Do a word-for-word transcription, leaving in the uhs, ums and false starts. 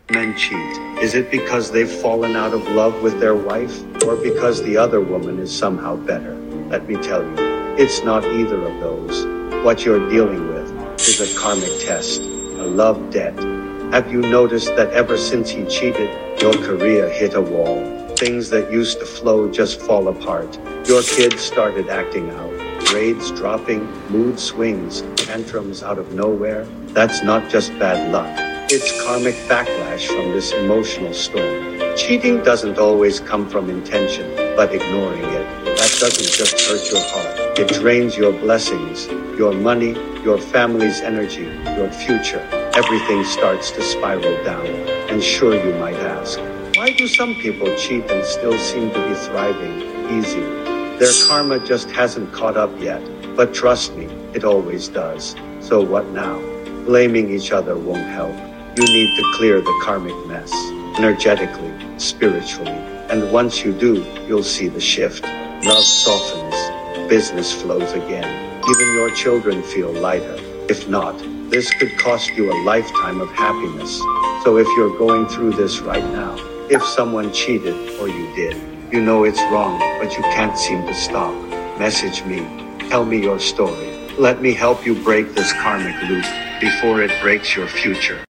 Men cheat. Is it because they've fallen out of love with their wife, or because the other woman is somehow better? Let me tell you, it's not either of those. What you're dealing with is a karmic test, a love debt. Have you noticed that ever since he cheated, your career hit a wall? Things that used to flow just fall apart. Your kids started acting out. Grades dropping, mood swings, tantrums out of nowhere. That's not just bad luck. It's karmic backlash from this emotional storm. Cheating doesn't always come from intention, but ignoring it, that doesn't just hurt your heart. It drains your blessings, your money, your family's energy, your future. Everything starts to spiral down. And sure, you might ask, why do some people cheat and still seem to be thriving? Easy. Their karma just hasn't caught up yet. But trust me, it always does. So what now? Blaming each other won't help. You need to clear the karmic mess, energetically, spiritually. And once you do, you'll see the shift. Love softens, business flows again. Even your children feel lighter. If not, this could cost you a lifetime of happiness. So if you're going through this right now, if someone cheated or you did, you know it's wrong, but you can't seem to stop. Message me. Tell me your story. Let me help you break this karmic loop before it breaks your future.